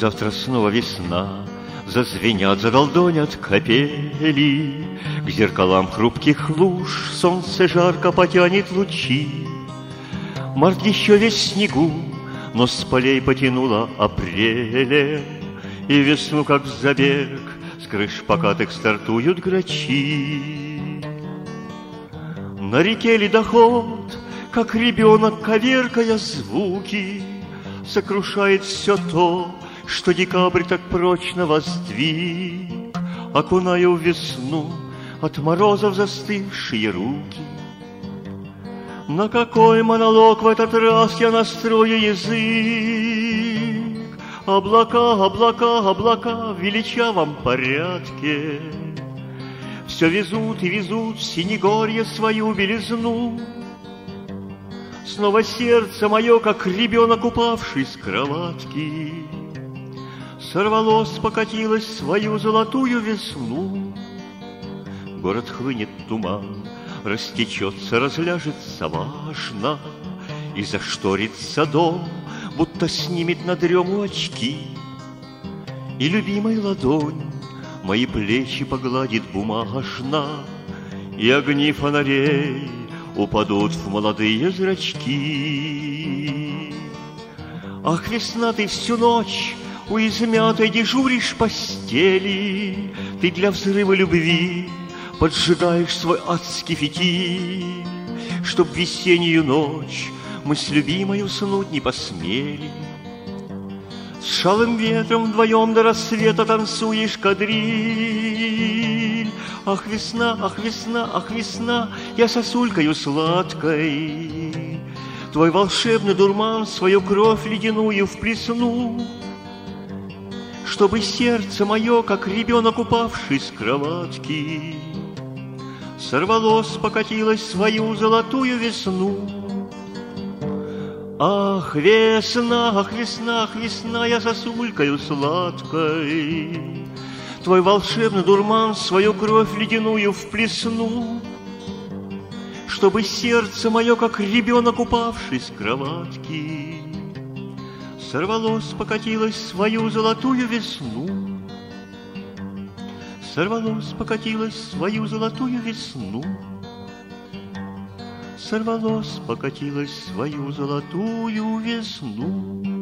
Завтра снова весна, зазвенят, задолдонят капели, к зеркалам хрупких луж солнце жарко потянет лучи. Март еще весь в снегу, но с полей потянуло апрелем, и весну, как в забег, с крыш покатых стартуют грачи. На реке ледоход, как ребенок, коверкая звуки, сокрушает все то, что декабрь так прочно воздвиг, окуная в весну от морозов застывшие руки. На какой монолог в этот раз я настрою язык? Облака, облака, облака в величавом порядке все везут и везут в синегорье свою белизну. Снова сердце мое, как ребенок, упавший с кроватки, сорвалось, покатилось в свою золотую весну. Город хлынет туман, растечется, разляжется важно, и зашторится дом, будто снимет на дрему очки. И любимой ладонь мои плечи погладит бумажно, и огни фонарей упадут в молодые зрачки. Ах, весна, ты всю ночь у измятой дежуришь постели, ты для взрыва любви поджигаешь свой адский фитиль, чтоб в весеннюю ночь мы с любимой уснуть не посмели. С шалым ветром вдвоем до рассвета танцуешь кадриль. Ах, весна, ах, весна, ах, весна, я сосулькою сладкой твой волшебный дурман свою кровь ледяную вплесну, чтобы сердце мое, как ребенок, упавший с кроватки, сорвалось, покатилось в свою золотую весну. Ах, весна, ах, весна, ах, весна, я сосулькою сладкой твой волшебный дурман свою кровь ледяную вплесну, чтобы сердце мое, как ребенок, упавший с кроватки, сорвалось, покатилось в свою золотую весну. Сорвалось, покатилось в свою золотую весну. Сорвалось, покатилось в свою золотую весну.